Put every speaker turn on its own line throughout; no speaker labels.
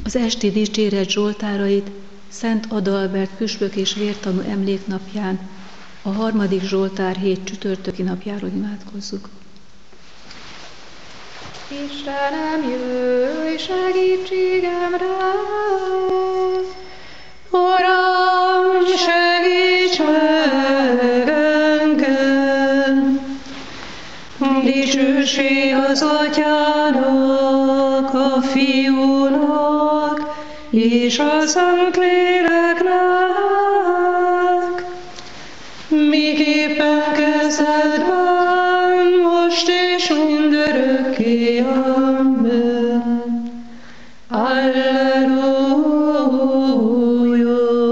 Az esti dicséret zsoltárait Szent Adalbert püspök és vértanú emléknapján, a 3. Zsoltár hét csütörtöki napjáról imádkozzuk.
Istenem, jöjj segítségemre!
Uram, segíts meg engem! Dicsőség az Atyának, a Fiúnak és a Szentléleknek, miképpen kezdetben, most és mindörökké. Amen. Alleluja.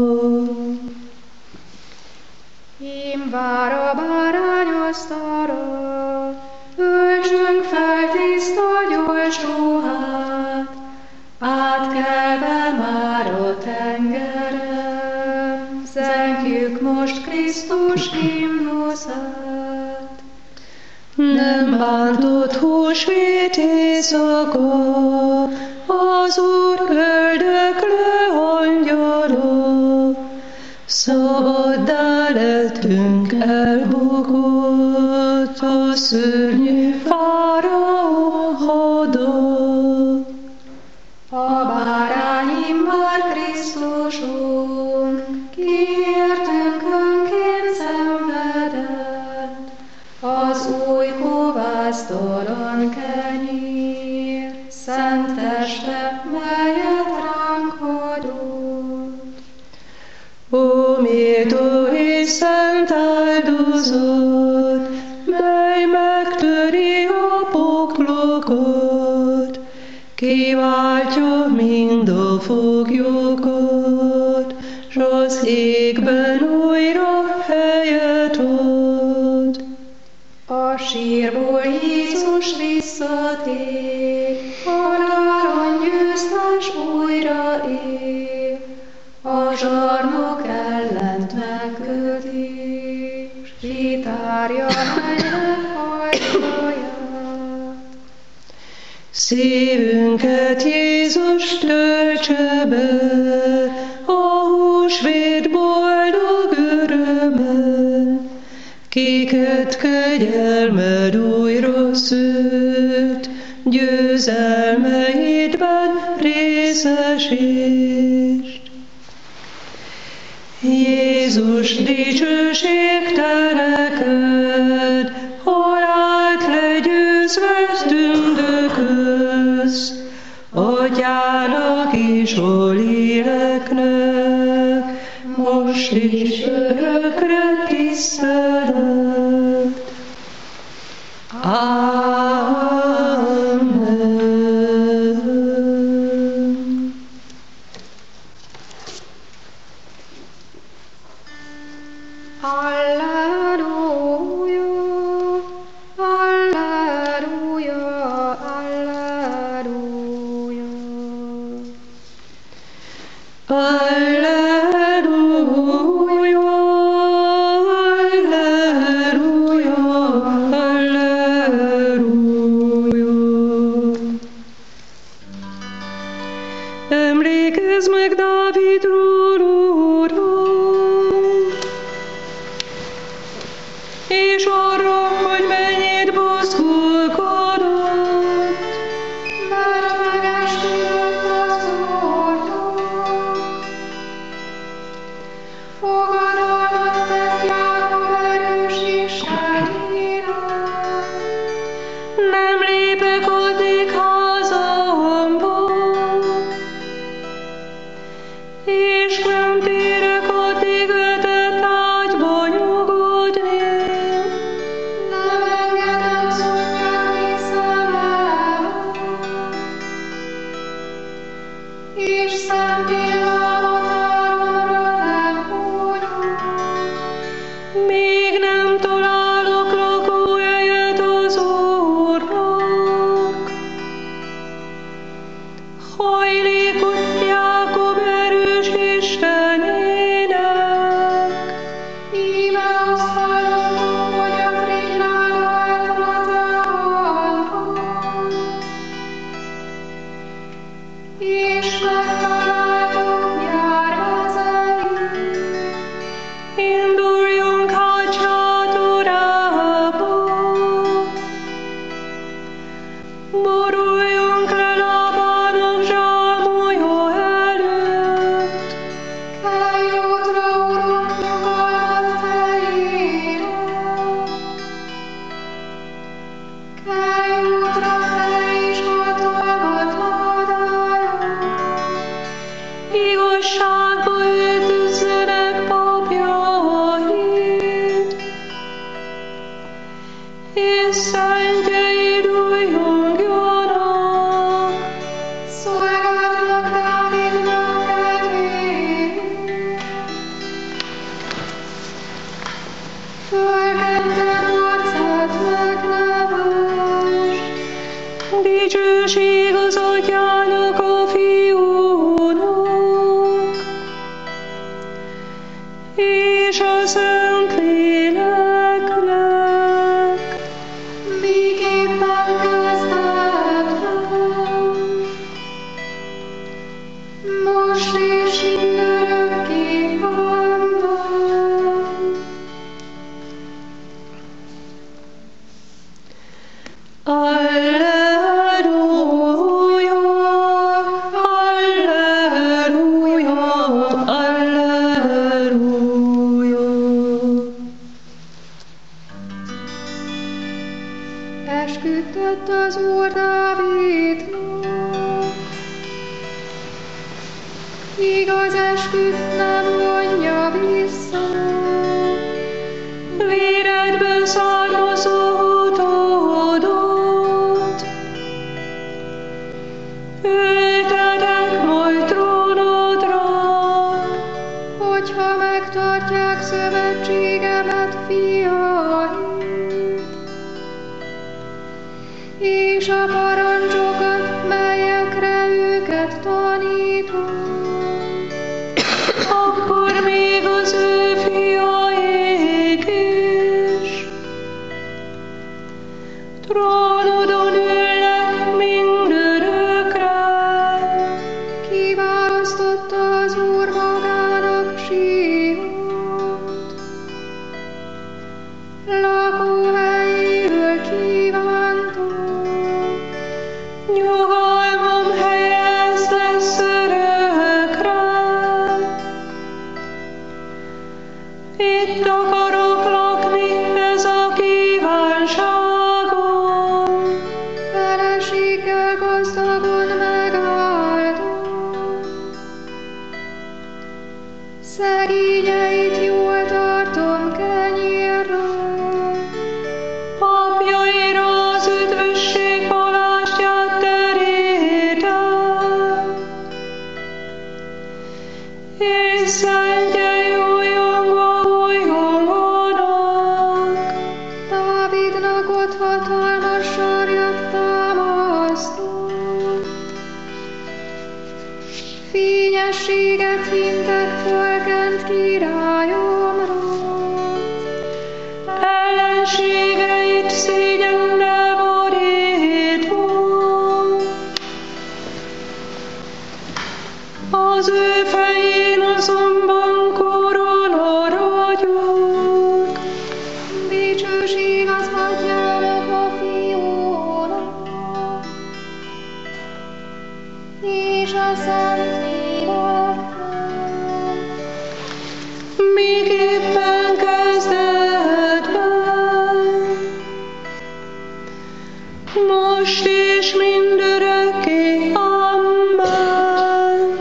Ím vár a bárányasztalra, öltsünk fel tiszta gyors ruhát, átkelve már a tengeren, zengjük most Krisztus himnuszát.
Nem bántott húsvét éjszaka, az Úr öldöklő angyala, szabaddá lettünk, elbukott a szörnyű Fáraó hada.
A bárány immár Krisztusunk, kiértünk önként szenvedett, az új kovásztalan kenyér, szent teste, melyet ránk adott.
Ó, méltó és szent áldozat, mely megtöri a poklokat, kiváltja mind a foglyokat, s az égben újra helyet ad.
A sírból Jézus visszatér, halálon győztes újra él, a zsarnok ellent megköti, s kitárja mennyek ajtaját.
Szívünket Jézus töltse be, a húsvét boldog örömmel, kiket kegyelmed újra szült, győzelmeidben részesítsd. Jézus, dicsőség te neked, halált legyőzve tündökölsz, Atyának és a Léleknek, most is örökre tisztelet. Amen.
Alleluja, alleluja, alleluja.
Alleluja, alleluja, alleluja. Emlékezz meg Dávidról, Uram, és arra, hogy mennyit buzgolkodott,
Mert megesküdött az Úrnak, fogadalmat tett Jákob erős Istenének.
nem lépek addig házamba, és nem térek addig vetett ágyba nyugodni.
Nem engedem szúrják szem előtt, és szempillanatáromra nem hunyok.
Még nem találok lakóhelyet az Úrnak, Boruljunk le lábának zsámolja előtt.
Kelj útra, Urunk, nyugalmat fejére. Kelj útra, te is hatalmat ládája.
Igazságba öltözzenek papjaid, és szentjeid újjongjanak.
Szolgálnak Dávidnak kedvéért. Fölkenten arcát megnevesd.
Dicsőség az Atyának, a Fiúnak, és a Szentléleknek.
Miképpen kezdetben, most és mindörökké. Amen.
Alleluja, alleluja, alleluja.
Esküdtött az Úr Dávidnak, igaz esküt nem vonja vissza.
Véredből származó utódot, ültetek majd trónodra.
Hogyha megtartják szövetségemet, fiaim, és a parancsokat, melyekre őket tanítom,
Akkor még az ő fiaik is trónodon ülnek mindörökre.
kiválasztotta az Úr magának Síont, lakóhelyéül kívánta.
Nyugalmam helyez lesz örökre. Itt akarok lakni, ez a kívánságom.
Feleséggel gazdagon megáldom, szegényeit jól tartom kenyérrel.
Papjaira az üdvösség palástját terítem, és szentjei újongva újjonganak.
Dávidnak ott hatalmas sarjat támasztott, fényességet hintek fölkent királyomra.
Ellenségeit szégyennel borítva, az ő fején azonban korona ragyog.
Dicsőség az Atyának, a Fiúnak, és a Szentléleknek.
Miképpen kezdetben, most és mindörökké. Amen.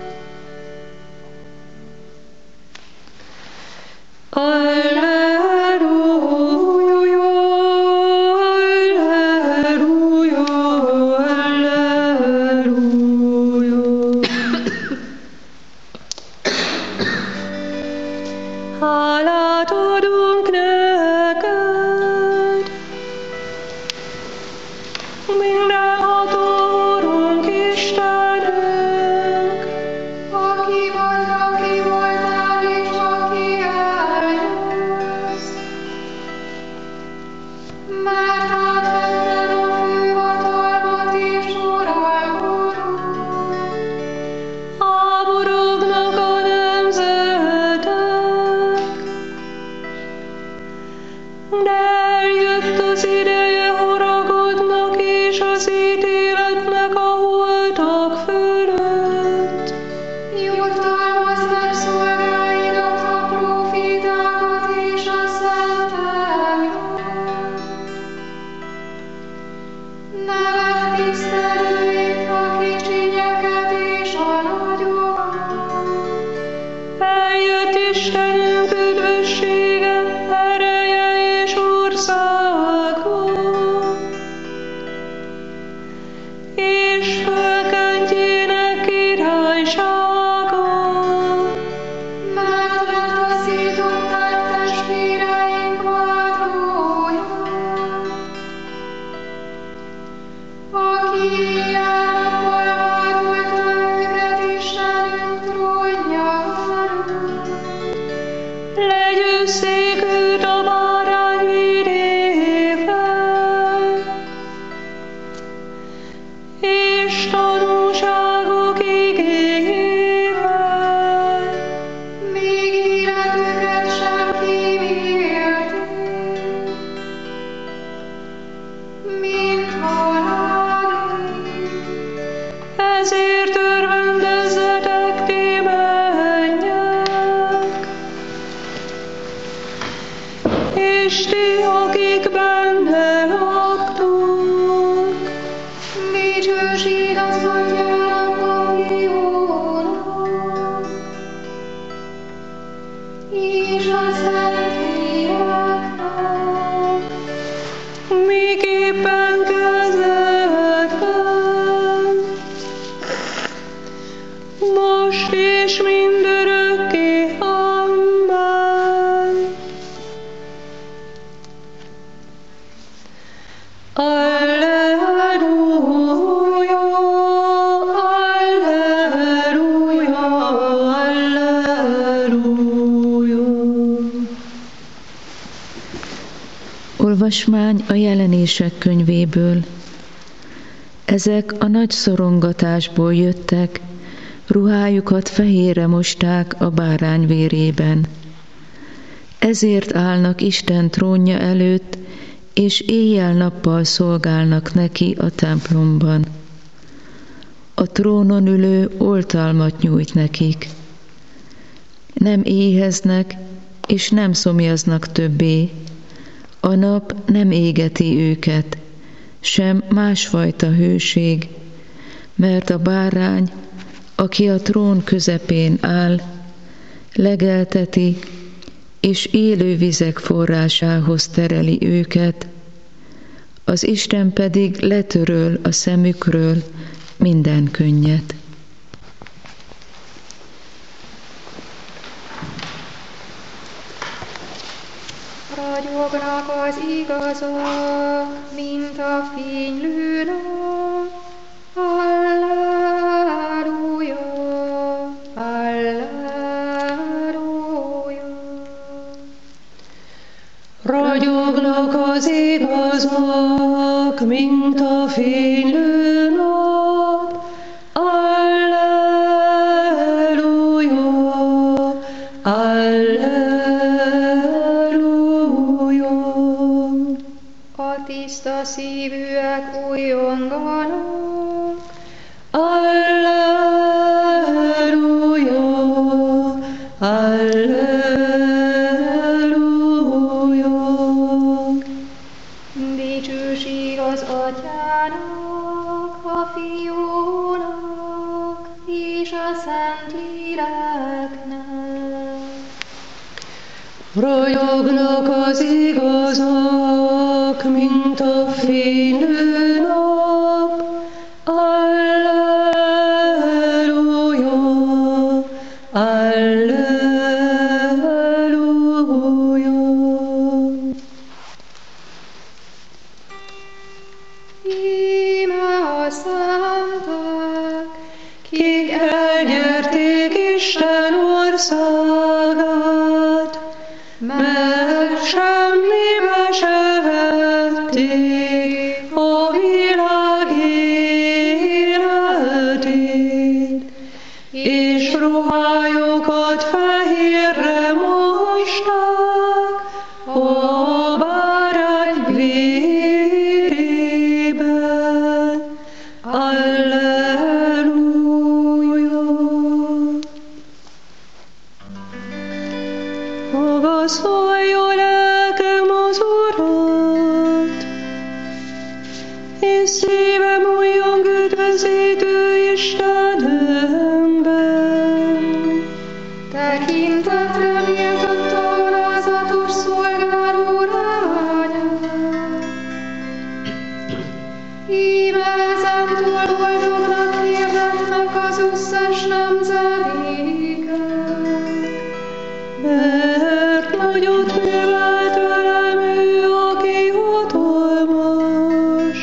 Alleluja, alleluja, alleluja. Hálát adunk neked, mindenható Urunk Istenünk,
Aki vagy, aki voltál, és aki eljössz. Mert átvetted a főhatalmat és uralkodót.
háborognak a nemzetek, de eljött az ideje, haragodnak, és az
Nevet tisztelőit, a kicsinyeket és a nagyokat.
Eljött Istenünk üdvössége, ereje és országa, és fölkentjének királysága.
Mert letaszították testvéreink vádlóját, aki éjjel-nappal vádolta őket Istenünk trónjáról.
Legyőzzék őt a bárány vérével, és tanúságok igéjével.
Még életüket sem kímélték, mint halálig.
Ezért örvendezzetek ti mennyek, és ti, akik benne laktok.
Dicsőség az Atyának, a Fiúnak, és a Szentléleknek,
Miképpen kezdetben, most és mindörökké. Amen. Alleluja, alleluja, alleluja.
Olvasmány a Jelenések könyvéből. Ezek a nagy szorongatásból jöttek, ruhájukat fehérre mosták a bárány vérében. Ezért állnak Isten trónja előtt, és éjjel-nappal szolgálnak neki a templomban. A trónon ülő oltalmat nyújt nekik. Nem éheznek, és nem szomjaznak többé. A nap nem égeti őket, sem másfajta hőség, mert a bárány, aki a trón közepén áll, legelteti, és élő vizek forrásához tereli őket, az Isten pedig letöröl a szemükről minden könnyet.
ragyognak az igazak, mint a fénylő nap. Alleluja, alleluja.
Ragyognak az igazak, mint a fénylő nap. Alleluja, alleluja.
A tiszta szívűek újonganak,
Alleluja, alleluja.
dicsőség az Atyának, a Fiúnak és a Szentléleknek.
Ragyognak az igazak, mint a fénylő nap. Alleluja, alleluja.
Íme a szentek,
Kik elnyerték Isten országát, meg semmibe se vették a világ életét, és ruhájukat fehérre mosták a bárány vérében. Alleluja. szívem újjong üdvözítő Istenemben.
Tekintetre méltatta alázatos szolgáló lányát. Íme ezentúl boldognak hirdetnek az összes nemzedéken.
Mert nagyot művelt velem ő, aki hatalmas.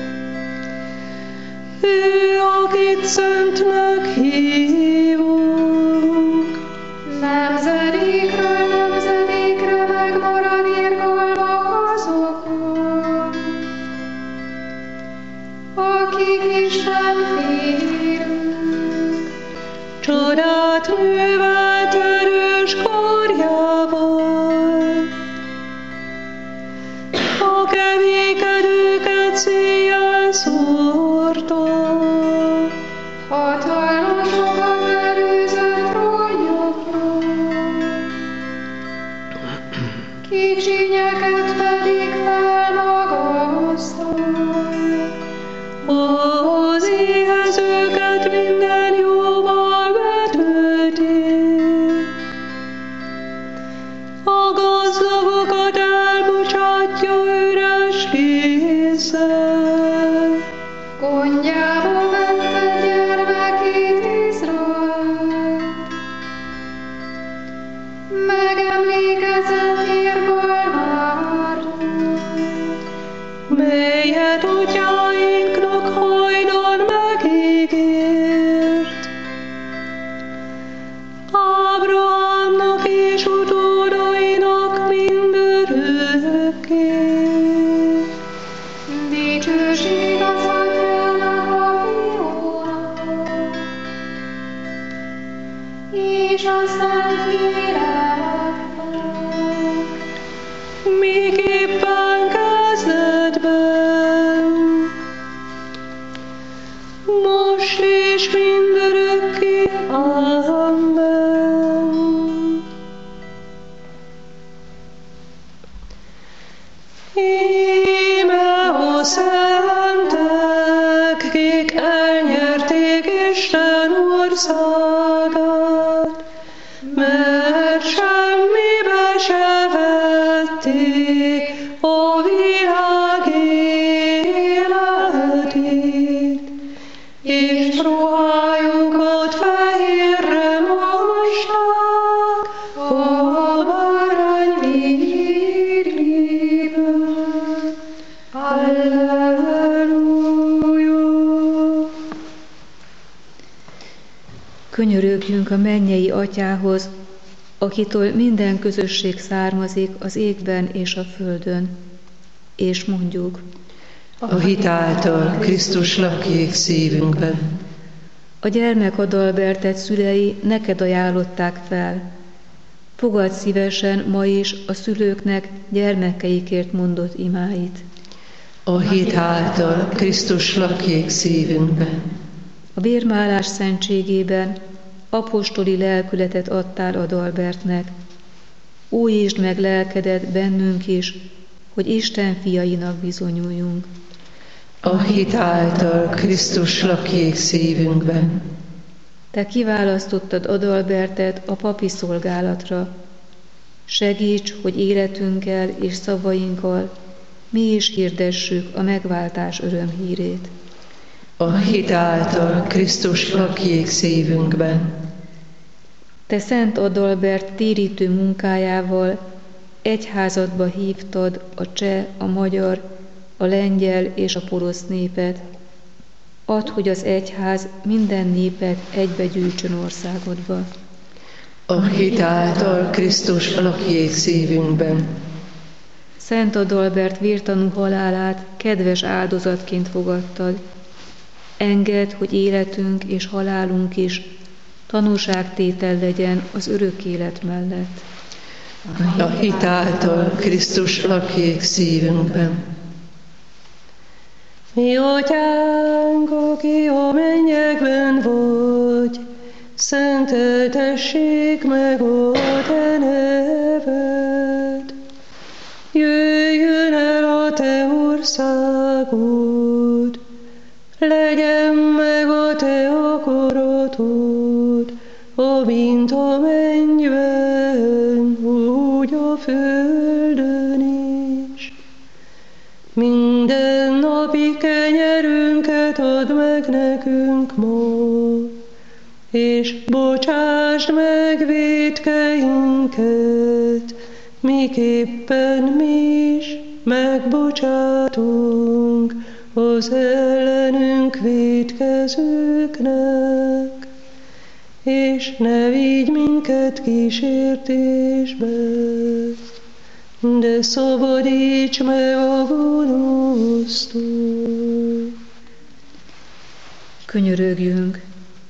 Ő, akit szentnek hívunk.
Nemzedékről nemzedékre megmarad irgalma azokon, akik Isten félők.
Csodát művelt erős karjával. A kevékedőket széjjel szórta.
Hatalmasokat előzött trónjukról, kicsinyeket pedig felmagasztal.
Az éhezőket minden jóval betölti. A gazdagokat elbocsátja üres kézzel.
Gondjába vette gyermekét Izrael, megemlékezett irgalmáról,
Melyet atyáinknak hajdan megígért. Ábrahámnak és utódainak mindörökké.
dicsőség az Atyának, a Fiúnak, és a Szentléleknek,
Miképpen kezdetben, most és mindörökké. Amen. Íme a szentek, kik elnyerték Isten országát, mert semmibe se vették a világ életét, és ruhájukat fehérre mosták a bárány véréből. Halleluja!
Könyörögjünk a mennyei Atyához, akitől minden közösség származik az égben és a földön, és mondjuk:
A hit által Krisztus lakjék szívünkben.
a gyermek Adalbertet szülei neked ajánlották fel. Fogadd szívesen ma is a szülőknek gyermekeikért mondott imáit.
A hit által Krisztus lakjék szívünkben.
A bérmálás szentségében apostoli lelkületet adtál Adalbertnek. Újítsd meg lelkedet bennünk is, hogy Isten fiainak bizonyuljunk.
A hit által Krisztus lakjék szívünkben.
Te kiválasztottad Adalbertet a papi szolgálatra. Segíts, hogy életünkkel és szavainkkal mi is hirdessük a megváltás örömhírét.
A hit által Krisztus lakjék szívünkben.
Te Szent Adalbert térítő munkájával egyházadba hívtad a cseh, a magyar, a lengyel és a porosz népet. Add, hogy az egyház minden népet egybegyűjtsön országodba.
A hit által Krisztus lakjék szívünkben.
Szent Adalbert vértanú halálát kedves áldozatként fogadtad. Engedd, hogy életünk és halálunk is tanúságtétel legyen az örök élet mellett.
A hit által Krisztus lakjék szívünkben. Mi Atyánk, aki a mennyekben vagy, szenteltessék meg a te neved. Jöjjön el a te országod, Legyen meg a te akaratod, amint a mennyben, úgy a földön is. Minden napi kenyerünket add meg nekünk ma, és bocsásd meg vétkeinket, miképpen mi is megbocsátunk az ellenünk vétkezőknek, és ne vigy minket kísértésbe, de szabadíts meg a gonosztól.
Könyörögjünk!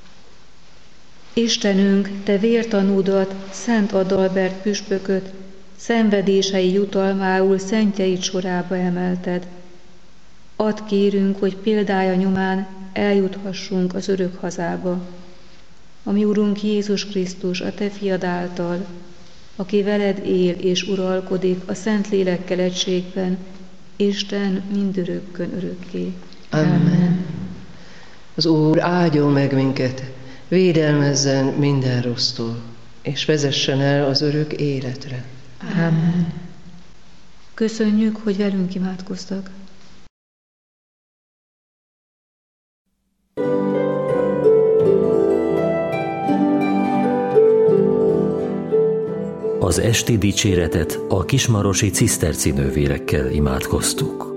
Istenünk, te vértanúdat, Szent Adalbert püspököt, szenvedései jutalmául szentjeid sorába emelted. Add kérünk, hogy példája nyomán eljuthassunk az örök hazába. A mi Urunk Jézus Krisztus, a te fiad által, aki veled él és uralkodik a Szentlélekkel egységben, Isten mindörökkön örökké.
Amen. Az Úr áldjon meg minket, védelmezzen minden rossztól, és vezessen el az örök életre.
Amen.
Köszönjük, hogy velünk imádkoztak.
Az esti dicséretet a kismarosi ciszterci nővérekkel imádkoztuk.